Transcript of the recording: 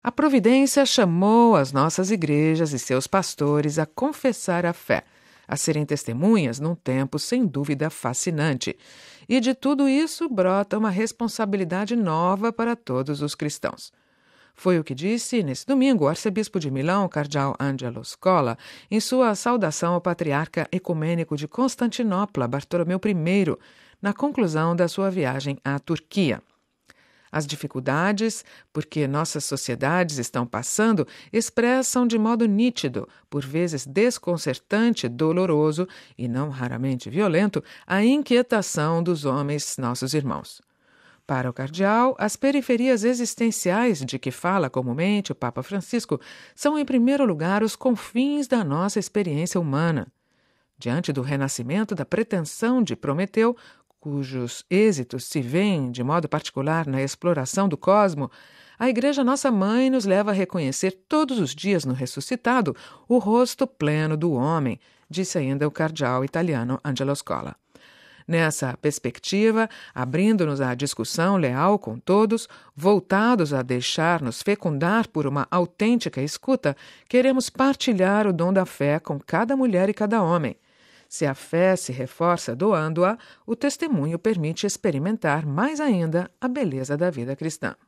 A providência chamou as nossas igrejas e seus pastores a confessar a fé, a serem testemunhas num tempo sem dúvida fascinante. E de tudo isso brota uma responsabilidade nova para todos os cristãos. Foi o que disse, nesse domingo, o arcebispo de Milão, cardeal Angelo Scola, em sua saudação ao patriarca ecumênico de Constantinopla, Bartolomeu I, na conclusão da sua viagem à Turquia. As dificuldades por que nossas sociedades estão passando expressam de modo nítido, por vezes desconcertante, doloroso e não raramente violento, a inquietação dos homens, nossos irmãos. Para o cardeal, as periferias existenciais de que fala comumente o Papa Francisco são, em primeiro lugar, os confins da nossa experiência humana. Diante do renascimento da pretensão de Prometeu, cujos êxitos se veem de modo particular na exploração do cosmo, a Igreja Nossa Mãe nos leva a reconhecer todos os dias no ressuscitado o rosto pleno do homem, disse ainda o cardeal italiano Angelo Scola. Nessa perspectiva, abrindo-nos à discussão leal com todos, voltados a deixar-nos fecundar por uma autêntica escuta, queremos partilhar o dom da fé com cada mulher e cada homem. Se a fé se reforça doando-a, o testemunho permite experimentar mais ainda a beleza da vida cristã.